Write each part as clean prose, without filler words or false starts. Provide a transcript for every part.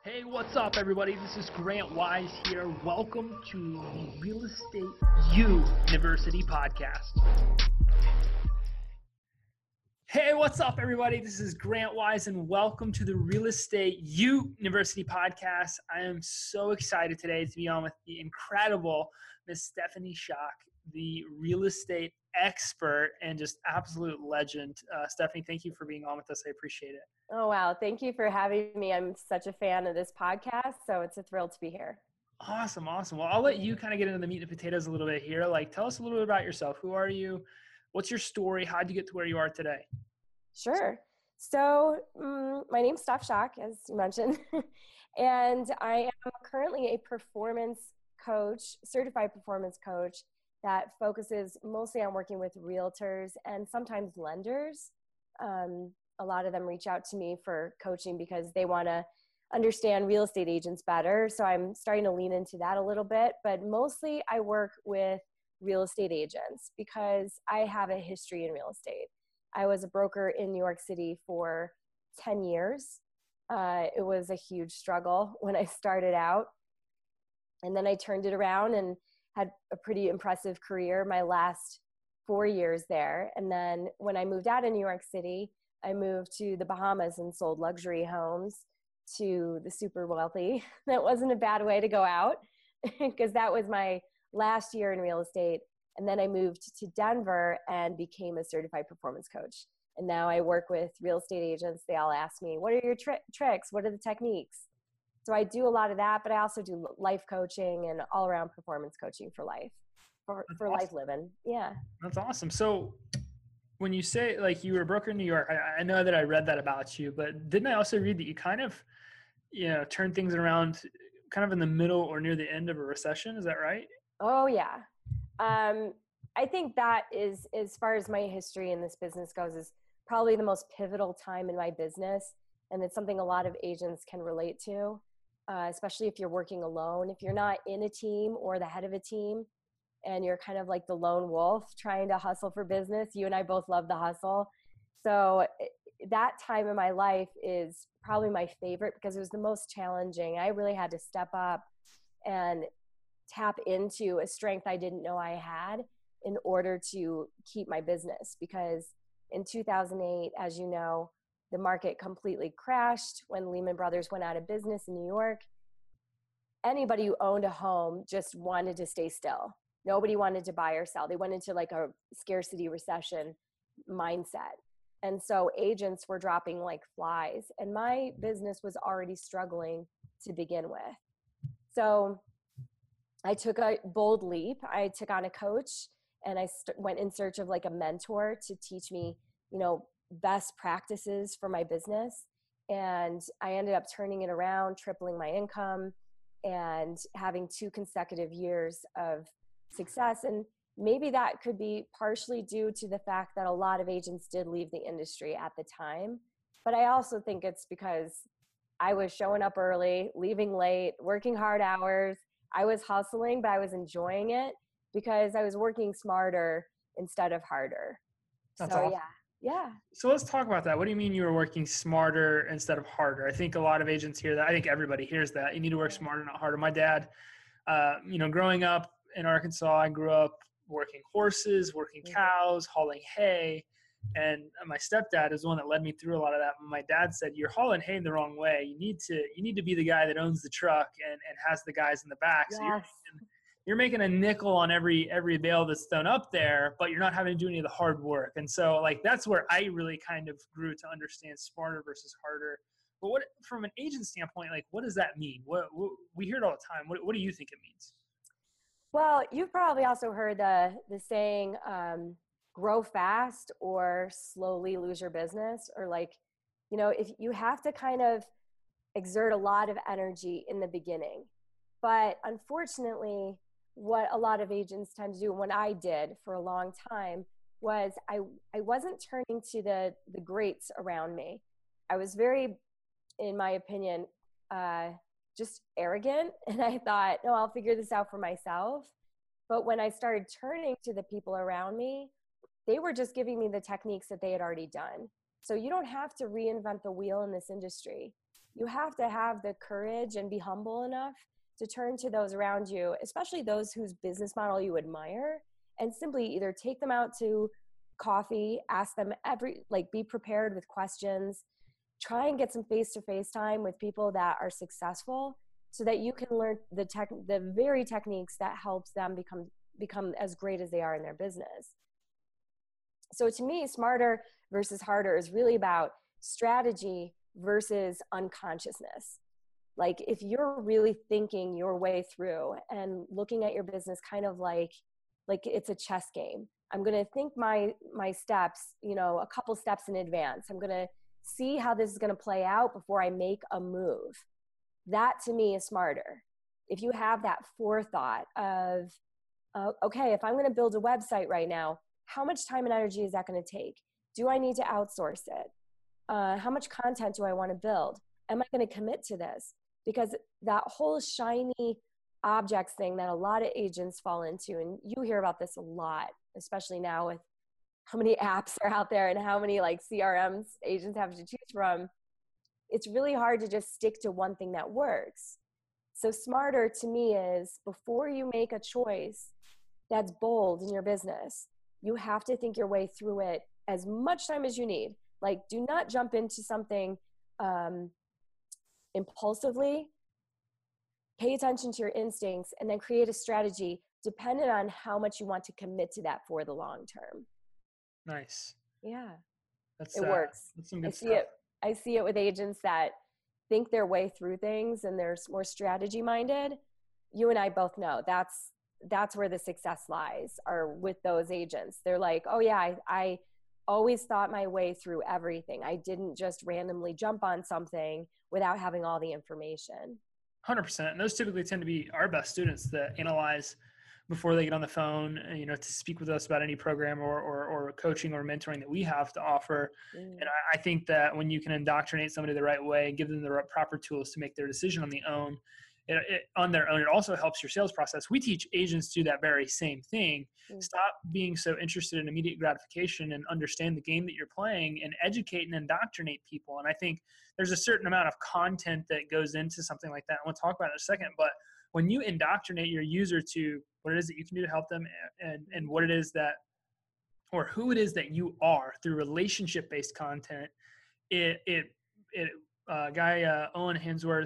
Hey, what's up, everybody? This is Grant Wise here. Welcome to the Real Estate University podcast. Hey, what's up, everybody? This is Grant Wise, and welcome to the Real Estate University podcast. I am so excited today to be on with the incredible Miss Stephanie Schock, the real estate expert and just absolute legend. Stephanie, thank you for being on with us. I appreciate it. Oh, wow. Thank you for having me. I'm such a fan of this podcast, so it's a thrill to be here. Awesome. Well, I'll let you kind of get into the meat and potatoes a little bit here. Tell us a little bit about yourself. Who are you? What's your story? How'd you get to where you are today? Sure. So my name's Steph Schock, as you mentioned, and I am currently a performance coach, certified performance coach that focuses mostly on working with realtors and sometimes lenders. A lot of them reach out to me for coaching because they want to understand real estate agents better. So I'm starting to lean into that a little bit, but mostly I work with real estate agents because I have a history in real estate. I was a broker in New York City for 10 years. It was a huge struggle when I started out. And then I turned it around and had a pretty impressive career my last 4 years there. And then when I moved out of New York City, I moved to the Bahamas and sold luxury homes to the super wealthy. That wasn't a bad way to go out because that was my last year in real estate. And then I moved to Denver and became a certified performance coach. And now I work with real estate agents. They all ask me, what are your tricks? What are the techniques? So I do a lot of that, but I also do life coaching and all around performance coaching for life, for awesome. Life living. Yeah. That's awesome. So when you say you were a broker in New York, I know that I read that about you, but didn't I also read that you kind of, turned things around kind of in the middle or near the end of a recession? Is that right? Oh yeah. I think that is, as far as my history in this business goes, is probably the most pivotal time in my business. And it's something a lot of agents can relate to, especially if you're working alone. If you're not in a team or the head of a team, and you're kind of like the lone wolf trying to hustle for business. You and I both love the hustle. So that time in my life is probably my favorite because it was the most challenging. I really had to step up and tap into a strength I didn't know I had in order to keep my business. Because in 2008, as you know, the market completely crashed when Lehman Brothers went out of business in New York. Anybody who owned a home just wanted to stay still. Nobody wanted to buy or sell. They went into like a scarcity recession mindset. And so agents were dropping like flies. And my business was already struggling to begin with. So I took a bold leap. I took on a coach and I went in search of like a mentor to teach me, best practices for my business. And I ended up turning it around, tripling my income and having 2 consecutive years of success. And maybe that could be partially due to the fact that a lot of agents did leave the industry at the time. But I also think it's because I was showing up early, leaving late, working hard hours. I was hustling, but I was enjoying it because I was working smarter instead of harder. That's awesome. Yeah. So let's talk about that. What do you mean you were working smarter instead of harder? I think a lot of agents hear that. I think everybody hears that. You need to work smarter, not harder. My dad, growing up in Arkansas, I grew up working horses, working cows, hauling hay. And my stepdad is the one that led me through a lot of that. My dad said, you're hauling hay the wrong way. You need to be the guy that owns the truck and has the guys in the back. Yes. So you're making a nickel on every bale that's thrown up there, but you're not having to do any of the hard work. And so that's where I really kind of grew to understand smarter versus harder. But what, from an agent standpoint, what does that mean? What we hear it all the time. What do you think it means? Well, you've probably also heard the saying, grow fast or slowly lose your business, or if you have to kind of exert a lot of energy in the beginning. But unfortunately, what a lot of agents tend to do, and what I did for a long time, was I wasn't turning to the greats around me. I was very, in my opinion, just arrogant. And I thought, no, I'll figure this out for myself. But when I started turning to the people around me, they were just giving me the techniques that they had already done. So you don't have to reinvent the wheel in this industry. You have to have the courage and be humble enough to turn to those around you, especially those whose business model you admire, and simply either take them out to coffee, ask them be prepared with questions, try and get some face-to-face time with people that are successful so that you can learn the very techniques that helps them become as great as they are in their business. So to me, smarter versus harder is really about strategy versus unconsciousness. Like if you're really thinking your way through and looking at your business kind of like it's a chess game. I'm going to think my steps, a couple steps in advance. I'm going to see how this is going to play out before I make a move. That to me is smarter. If you have that forethought of, okay, if I'm going to build a website right now, how much time and energy is that going to take? Do I need to outsource it? How much content do I want to build? Am I going to commit to this? Because that whole shiny objects thing that a lot of agents fall into, and you hear about this a lot, especially now with how many apps are out there and how many like CRMs agents have to choose from, it's really hard to just stick to one thing that works. So smarter to me is before you make a choice that's bold in your business, you have to think your way through it as much time as you need. Like, do not jump into something impulsively. Pay attention to your instincts and then create a strategy dependent on how much you want to commit to that for the long term. Nice. Yeah. It works. That's some good stuff. I see it with agents that think their way through things and they're more strategy minded. You and I both know that's where the success lies, are with those agents. They're like, oh yeah, I always thought my way through everything. I didn't just randomly jump on something without having all the information. 100%. And those typically tend to be our best students that analyze before they get on the phone, to speak with us about any program or coaching or mentoring that we have to offer. And I think that when you can indoctrinate somebody the right way, give them the right, proper tools to make their decision on their own, it also helps your sales process. We teach agents to do that very same thing. Stop being so interested in immediate gratification and understand the game that you're playing, and educate and indoctrinate people. And I think there's a certain amount of content that goes into something like that. We'll talk about it in a second, but when you indoctrinate your user to what it is that you can do to help them, and what it is that, or who it is that you are through relationship-based content, Owen Hensworth,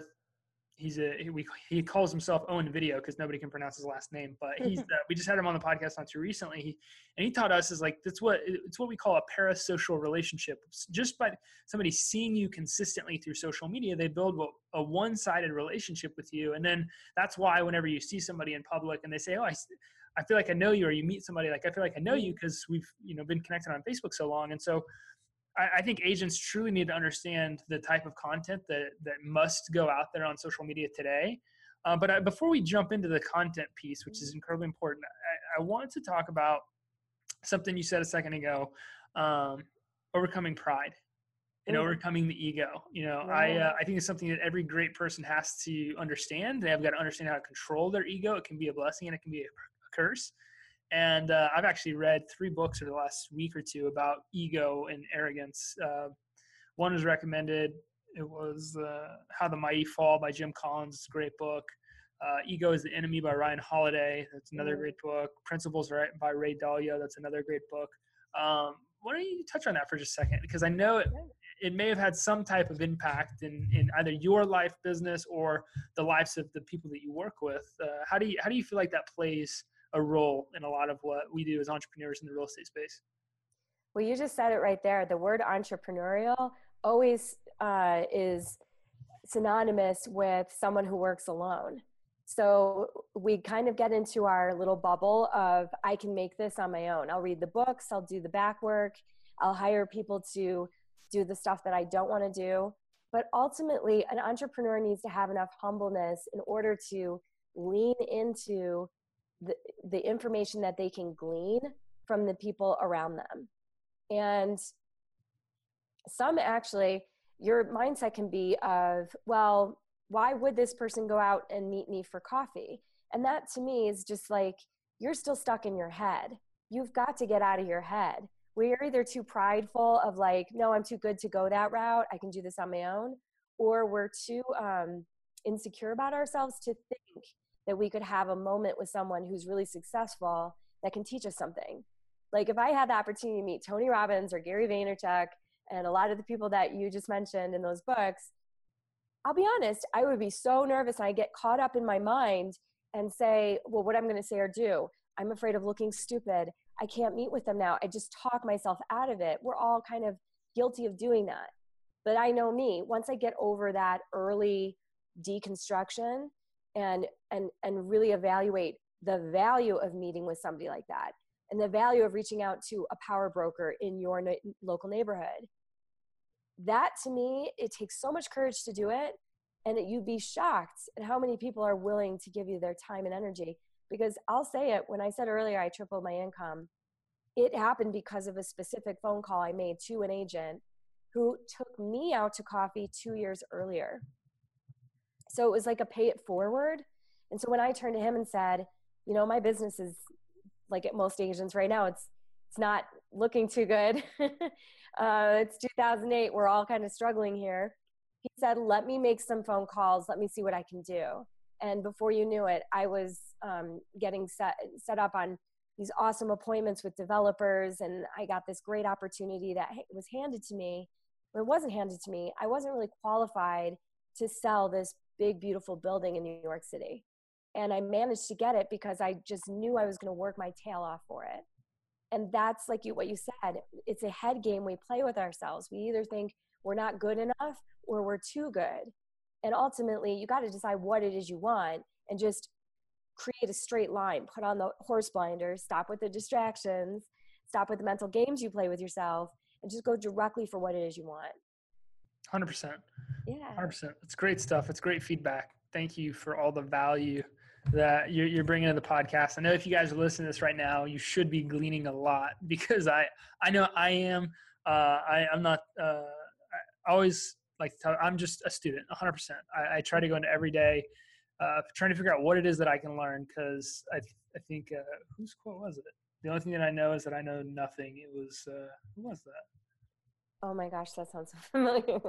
he calls himself Owen Video because nobody can pronounce his last name, but we just had him on the podcast not too recently. He taught us is like, it's what we call a parasocial relationship. Just by somebody seeing you consistently through social media, they build a one-sided relationship with you. And then that's why whenever you see somebody in public and they say, oh, I feel like I know you, or you meet somebody like, I feel like I know you because we've been connected on Facebook so long. And so I think agents truly need to understand the type of content that must go out there on social media today. But before we jump into the content piece, which is incredibly important, I wanted to talk about something you said a second ago, overcoming pride and overcoming the ego. I think it's something that every great person has to understand. They have got to understand how to control their ego. It can be a blessing and it can be a curse. And I've actually read 3 books over the last week or two about ego and arrogance. One was recommended. It was How the Mighty Fall by Jim Collins. It's a great book. Ego is the Enemy by Ryan Holiday. That's another great book. Principles by Ray Dalio. That's another great book. Why don't you touch on that for just a second? Because I know it may have had some type of impact in either your life, business, or the lives of the people that you work with. How do you feel like that plays a role in a lot of what we do as entrepreneurs in the real estate space? Well, you just said it right there. The word entrepreneurial always is synonymous with someone who works alone. So we kind of get into our little bubble of, I can make this on my own. I'll read the books, I'll do the back work, I'll hire people to do the stuff that I don't want to do. But ultimately, an entrepreneur needs to have enough humbleness in order to lean into the information that they can glean from the people around them. And some actually, your mindset can be of, well, why would this person go out and meet me for coffee? And that to me is just like, you're still stuck in your head. You've got to get out of your head. We're either too prideful of like, no, I'm too good to go that route, I can do this on my own. or we're too insecure about ourselves to think that we could have a moment with someone who's really successful that can teach us something. Like if I had the opportunity to meet Tony Robbins or Gary Vaynerchuk and a lot of the people that you just mentioned in those books, I'll be honest, I would be so nervous and I get caught up in my mind and say, well, what I'm going to say or do. I'm afraid of looking stupid. I can't meet with them now. I just talk myself out of it. We're all kind of guilty of doing that. But I know me, once I get over that early deconstruction and really evaluate the value of meeting with somebody like that and the value of reaching out to a power broker in your local neighborhood, that to me, it takes so much courage to do it. And you'd be shocked at how many people are willing to give you their time and energy. Because I'll say it, when I said earlier I tripled my income, it happened because of a specific phone call I made to an agent who took me out to coffee 2 years earlier. So it was like a pay it forward. And so when I turned to him and said, you know, my business is like at most agents right now, it's not looking too good. It's 2008. We're all kind of struggling here. He said, let me make some phone calls. Let me see what I can do. And before you knew it, I was getting set up on these awesome appointments with developers. And I got this great opportunity that was handed to me. But it wasn't handed to me. I wasn't really qualified to sell this big, beautiful building in New York City. And I managed to get it because I just knew I was going to work my tail off for it. And that's like what you said. It's a head game we play with ourselves. We either think we're not good enough or we're too good. And ultimately, you got to decide what it is you want and just create a straight line. Put on the horse blinders, stop with the distractions, stop with the mental games you play with yourself, and just go directly for what it is you want. 100%. Yeah. 100%. It's great stuff. It's great feedback. Thank you for all the value that you're bringing to the podcast. I know if you guys are listening to this right now, you should be gleaning a lot because I know I am. I'm not. I always like to tell, I'm just a student. 100%. I try to go into every day, trying to figure out what it is that I can learn because I think whose quote was it? The only thing that I know is that I know nothing. It was who was that? Oh my gosh, that sounds so familiar.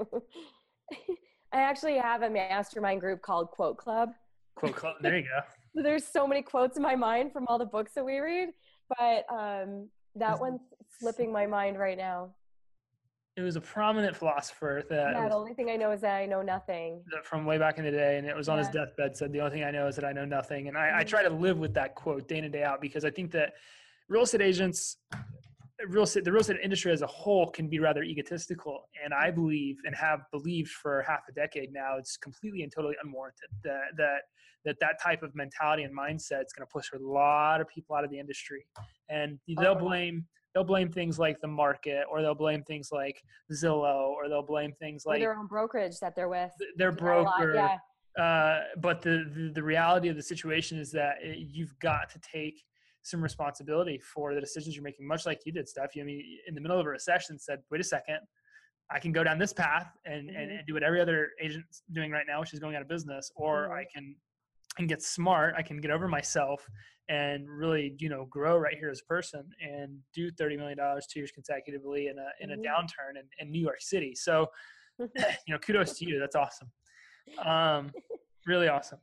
I actually have a mastermind group called Quote Club. Quote Club. There you go. There's so many quotes in my mind from all the books that we read, but that one's slipping my mind right now. It was a prominent philosopher that the only thing I know is that I know nothing. From way back in the day, and it was on his deathbed, said the only thing I know is that I know nothing. And I try to live with that quote day in and day out because I think that real estate agents, the real estate industry as a whole can be rather egotistical. And I believe and have believed for half a decade now, it's completely and totally unwarranted that type of mentality and mindset is going to push a lot of people out of the industry. And they'll blame things like the market, or they'll blame things like Zillow, or they'll blame things like their own brokerage that they're with. Their broker. But the reality of the situation is that you've got to take some responsibility for the decisions you're making, much like you did, Steph. I mean, in the middle of a recession said, wait a second, I can go down this path and do what every other agent's doing right now, which is going out of business, or I can get smart. I can get over myself and really, grow right here as a person and do $30 million 2 years consecutively in a downturn in New York City. So, kudos to you. That's awesome. Really awesome.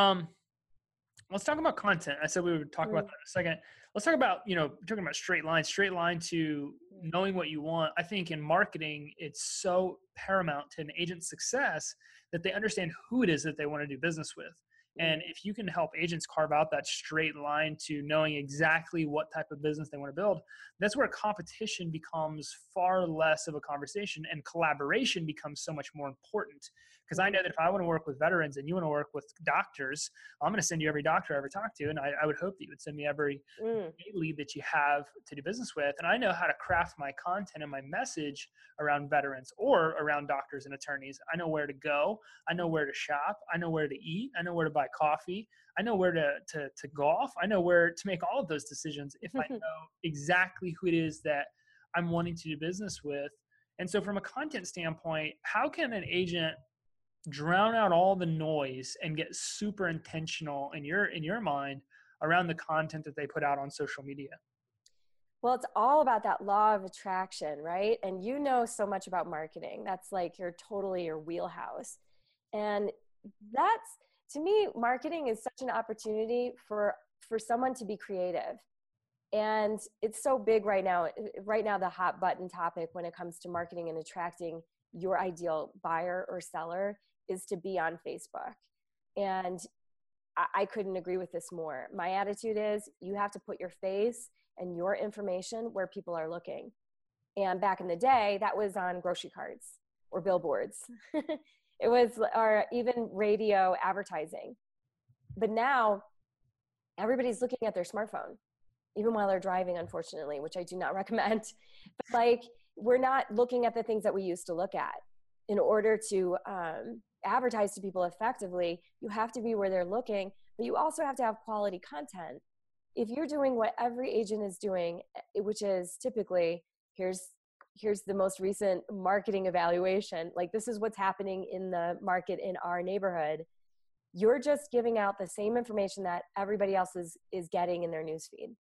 Let's talk about content. I said we would talk about that in a second. Let's talk about, talking about straight line to knowing what you want. I think in marketing, it's so paramount to an agent's success that they understand who it is that they want to do business with. And if you can help agents carve out that straight line to knowing exactly what type of business they want to build, that's where competition becomes far less of a conversation and collaboration becomes so much more important. Because I know that if I want to work with veterans and you want to work with doctors, I'm going to send you every doctor I ever talk to. And I would hope that you would send me every lead that you have to do business with. And I know how to craft my content and my message around veterans or around doctors and attorneys. I know where to go. I know where to shop. I know where to eat. I know where to buy coffee. I know where to golf. I know where to make all of those decisions if I know exactly who it is that I'm wanting to do business with. And so from a content standpoint, how can an agent drown out all the noise and get super intentional in your mind around the content that they put out on social media? Well, it's all about that law of attraction, right? And you know so much about marketing. That's like your wheelhouse. And that's, to me, marketing is such an opportunity for someone to be creative. And it's so big right now. Right now, the hot button topic when it comes to marketing and attracting your ideal buyer or seller is to be on Facebook. And I couldn't agree with this more. My attitude is you have to put your face and your information where people are looking. And back in the day, that was on grocery carts or billboards. It was, or even radio advertising. But now everybody's looking at their smartphone, even while they're driving, unfortunately, which I do not recommend. But like, we're not looking at the things that we used to look at. In order to advertise to people effectively, you have to be where they're looking, but you also have to have quality content. If you're doing what every agent is doing, which is typically, here's the most recent marketing evaluation, like this is what's happening in the market in our neighborhood, you're just giving out the same information that everybody else is getting in their newsfeed.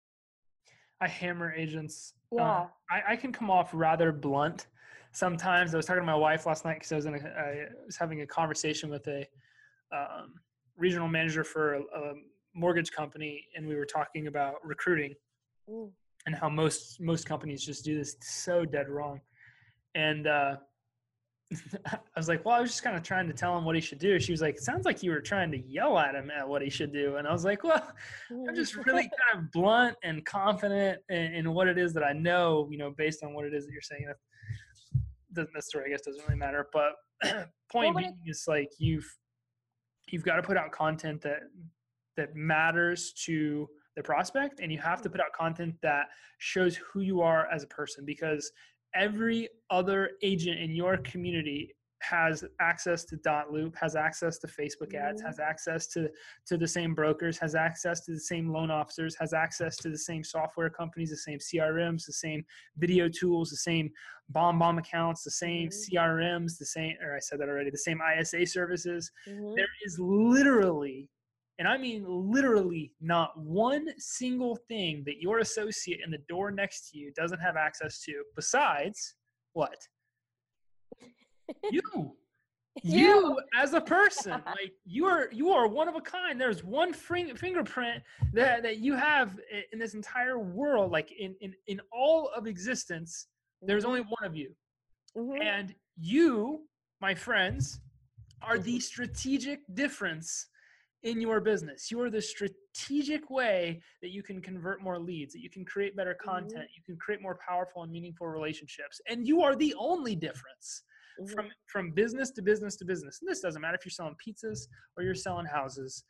I hammer agents. Yeah. I can come off rather blunt sometimes. I was talking to my wife last night because I was having a conversation with a regional manager for a mortgage company, and we were talking about recruiting and how most companies just do this so dead wrong. And I was like, well, I was just kind of trying to tell him what he should do. She was like, it sounds like you were trying to yell at him at what he should do. And I was like, well, I'm just really kind of blunt and confident in what it is that I know, based on what it is that you're saying. That story, I guess, doesn't really matter. But point being is like, you've got to put out content that matters to the prospect, and you have to put out content that shows who you are as a person, because every other agent in your community has access to dotloop, has access to Facebook ads, has access to the same brokers, has access to the same loan officers, has access to the same software companies, the same CRMs, the same video tools, the same bomb accounts, the same CRMs, the same ISA services. There is literally, and I mean literally, not one single thing that your associate in the door next to you doesn't have access to, besides what? You as a person. Like, you are one of a kind. There's one fingerprint that you have in this entire world. Like, in all of existence, there's only one of you. And you, my friends, are the strategic difference in your business. You are the strategic way that you can convert more leads, that you can create better content, you can create more powerful and meaningful relationships. And you are the only difference from business to business to business. And this doesn't matter if you're selling pizzas or you're selling houses.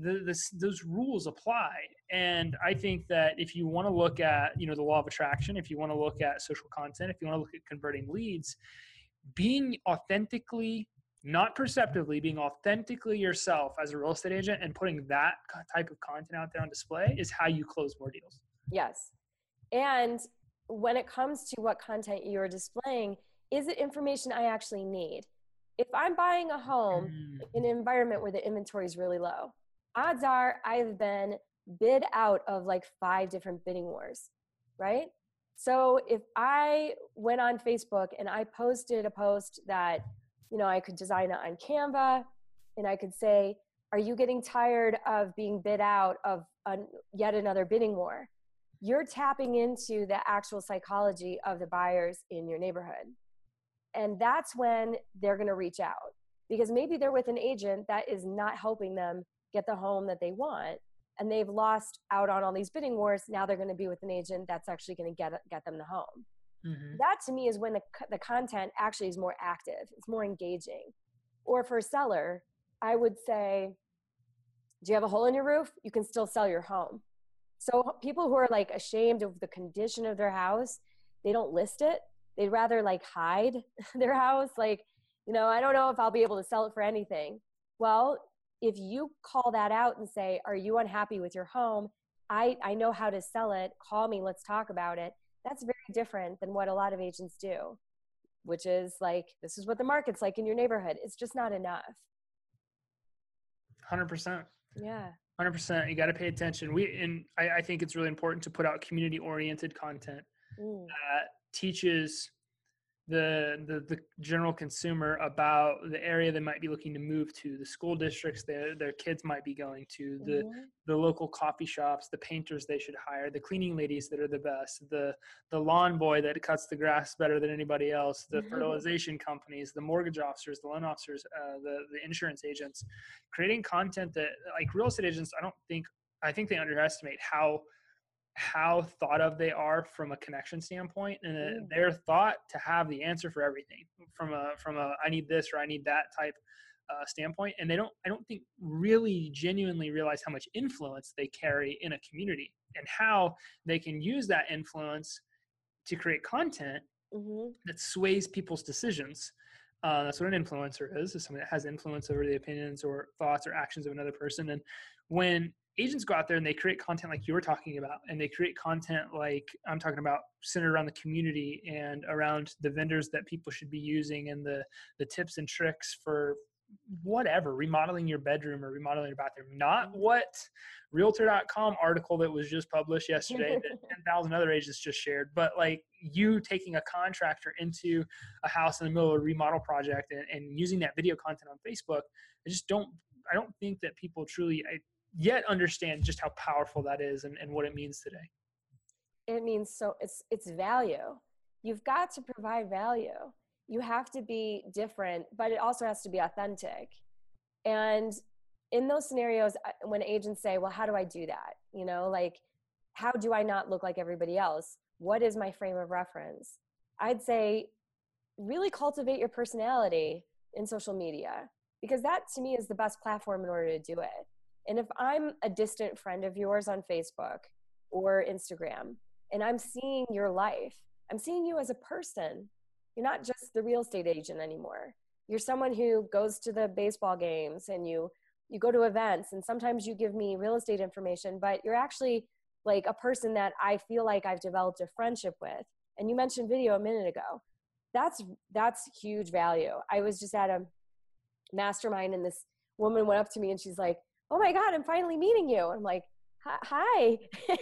Those rules apply. And I think that if you want to look at, the law of attraction, if you want to look at social content, if you want to look at converting leads, being authentically, not perceptively, being authentically yourself as a real estate agent and putting that type of content out there on display is how you close more deals. Yes. And when it comes to what content you're displaying, is it information I actually need? If I'm buying a home in an environment where the inventory is really low, odds are I've been bid out of like 5 different bidding wars, right? So if I went on Facebook and I posted a post that, I could design it on Canva, and I could say, are you getting tired of being bid out of yet another bidding war? You're tapping into the actual psychology of the buyers in your neighborhood. And that's when they're going to reach out, because maybe they're with an agent that is not helping them get the home that they want, and they've lost out on all these bidding wars. Now they're going to be with an agent that's actually going to get them the home. That to me is when the content actually is more active. It's more engaging. Or for a seller, I would say, do you have a hole in your roof? You can still sell your home. So people who are like ashamed of the condition of their house, they don't list it. They'd rather like hide their house. Like, I don't know if I'll be able to sell it for anything. Well, if you call that out and say, are you unhappy with your home? I know how to sell it. Call me. Let's talk about it. That's very different than what a lot of agents do, which is like, this is what the market's like in your neighborhood. It's just not enough. 100%. Yeah. 100%. You got to pay attention. I think it's really important to put out community-oriented content Mm. that teaches the general consumer about the area they might be looking to move to, the school districts their kids might be going to, Mm-hmm. the local coffee shops, the painters they should hire, the cleaning ladies that are the best, the lawn boy that cuts the grass better than anybody else, the fertilization companies, the mortgage officers, the loan officers, the insurance agents. Creating content that, like, real estate agents, I think they underestimate how thought of they are from a connection standpoint, and Mm. they're thought to have the answer for everything from a I need this or I need that type standpoint. And I don't think really genuinely realize how much influence they carry in a community and how they can use that influence to create content Mm-hmm. that sways people's decisions. That's what an influencer is somebody that has influence over the opinions or thoughts or actions of another person. And when agents go out there and they create content like you were talking about, and they create content like I'm talking about, centered around the community and around the vendors that people should be using, and the tips and tricks for whatever, remodeling your bedroom or remodeling your bathroom, not what realtor.com article that was just published yesterday that 10,000 other agents just shared, but like you taking a contractor into a house in the middle of a remodel project and using that video content on Facebook. I don't think that people truly yet understand just how powerful that is and what it means today. It means so it's value. You've got to provide value. You have to be different, but it also has to be authentic. And in those scenarios, when agents say, well, how do I do that? You know, like, how do I not look like everybody else? What is my frame of reference? I'd say really cultivate your personality in social media, because that to me is the best platform in order to do it. And if I'm a distant friend of yours on Facebook or Instagram, and I'm seeing your life, I'm seeing you as a person. You're not just the real estate agent anymore. You're someone who goes to the baseball games, and you go to events, and sometimes you give me real estate information, but you're actually like a person that I feel like I've developed a friendship with. And you mentioned video a minute ago. That's huge value. I was just at a mastermind, and this woman went up to me and she's like, oh my God, I'm finally meeting you. I'm like, hi.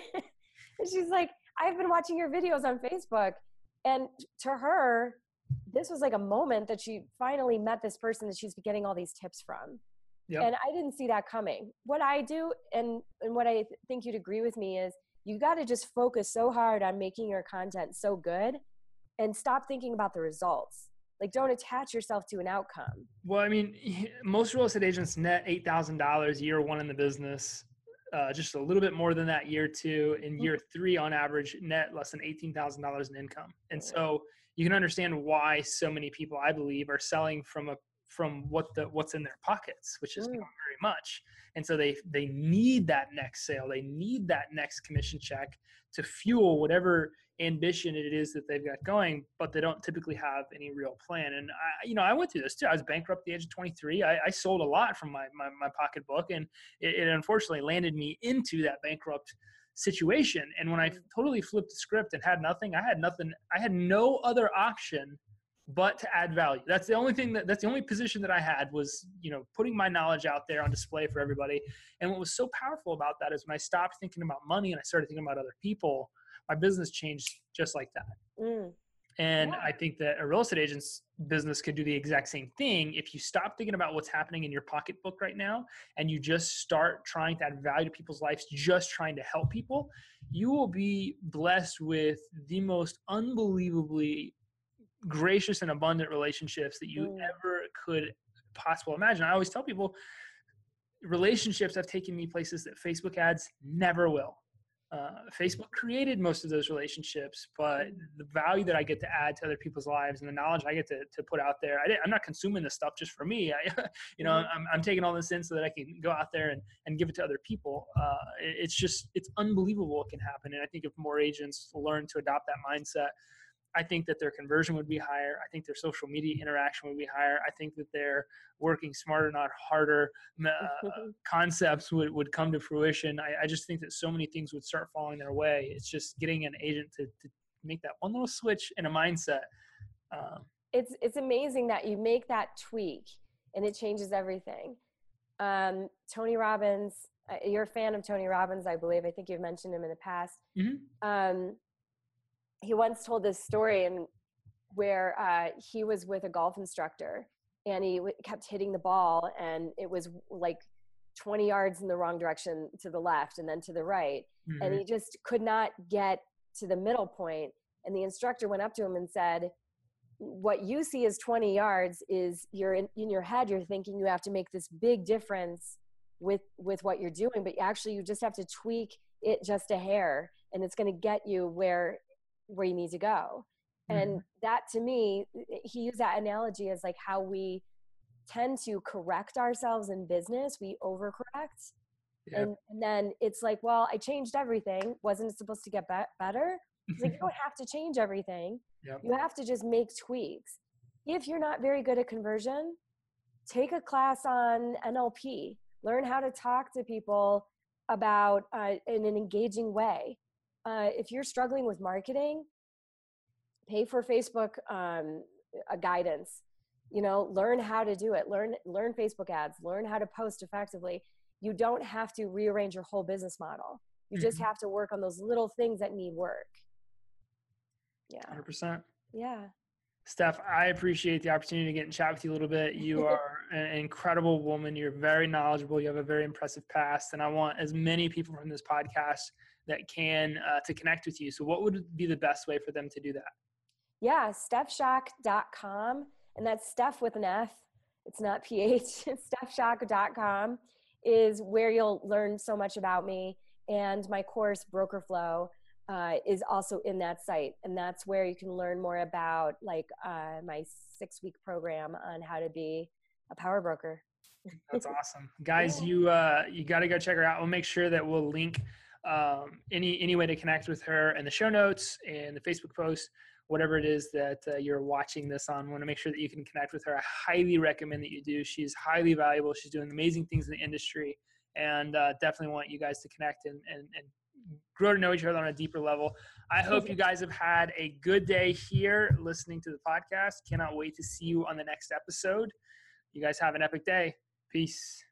And she's like, I've been watching your videos on Facebook. And to her, this was like a moment that she finally met this person that she's getting all these tips from. Yep. And I didn't see that coming. What I do, and what I think you'd agree with me, is you got to just focus so hard on making your content so good and stop thinking about the results. Like, don't attach yourself to an outcome. Well, I mean, most real estate agents net $8,000 year one in the business, just a little bit more than that year two. In year three, on average, net less than $18,000 in income. And so you can understand why so many people, I believe, are selling from what's in their pockets, which is not very much. And so they need that next sale. They need that next commission check to fuel whatever ambition it is that they've got going, but they don't typically have any real plan. And I went through this too. I was bankrupt at the age of 23. I sold a lot from my pocketbook, and it unfortunately landed me into that bankrupt situation. And when I totally flipped the script and had nothing, I had no other option but to add value. That's the only position that I had, was, putting my knowledge out there on display for everybody. And what was so powerful about that is when I stopped thinking about money and I started thinking about other people, my business changed just like that. And I think that a real estate agent's business could do the exact same thing. If you stop thinking about what's happening in your pocketbook right now, and you just start trying to add value to people's lives, just trying to help people, you will be blessed with the most unbelievably gracious and abundant relationships that you ever could possibly imagine. I always tell people, relationships have taken me places that Facebook ads never will. Facebook created most of those relationships, but the value that I get to add to other people's lives and the knowledge I get to put out there, I'm not consuming this stuff just for me. I'm taking all this in so that I can go out there and give it to other people. It's unbelievable what can happen. And I think if more agents learn to adopt that mindset, I think that their conversion would be higher. I think their social media interaction would be higher. I think that their working smarter, not harder concepts would come to fruition. I just think that so many things would start falling their way. It's just getting an agent to make that one little switch in a mindset. It's amazing that you make that tweak and it changes everything. Tony Robbins, you're a fan of Tony Robbins, I believe. I think you've mentioned him in the past. Mm-hmm. He once told this story where he was with a golf instructor and he kept hitting the ball and it was like 20 yards in the wrong direction to the left and then to the right. Mm-hmm. And he just could not get to the middle point. And the instructor went up to him and said, what you see as 20 yards is you're in your head, you're thinking you have to make this big difference with what you're doing, but actually you just have to tweak it just a hair and it's going to get you where you need to go. And that, to me, he used that analogy as like how we tend to correct ourselves in business. We overcorrect. Yep. And then it's like, well, I changed everything. Wasn't it supposed to get better? It's like, you don't have to change everything. Yep. You have to just make tweaks. If you're not very good at conversion, take a class on NLP. Learn how to talk to people about in an engaging way. If you're struggling with marketing, pay for Facebook guidance. Learn how to do it. Learn Facebook ads. Learn how to post effectively. You don't have to rearrange your whole business model. You just have to work on those little things that need work. Yeah. 100%. Yeah. Steph, I appreciate the opportunity to get and chat with you a little bit. You are an incredible woman. You're very knowledgeable. You have a very impressive past. And I want as many people from this podcast that can to connect with you. So what would be the best way for them to do that? Yeah, StephSchock.com. And that's Steph with an F. It's not PH. StephSchock.com is where you'll learn so much about me. And my course, Broker Flow, is also in that site. And that's where you can learn more about my 6-week program on how to be a power broker. That's awesome. Guys, you got to go check her out. We'll make sure that we'll link any way to connect with her in the show notes and the Facebook post, whatever it is that you're watching this on. I want to make sure that you can connect with her. I highly recommend that you do. She's highly valuable. She's doing amazing things in the industry, and definitely want you guys to connect and grow to know each other on a deeper level. I hope you guys have had a good day here listening to the podcast. Cannot wait to see you on the next episode. You guys have an epic day. Peace.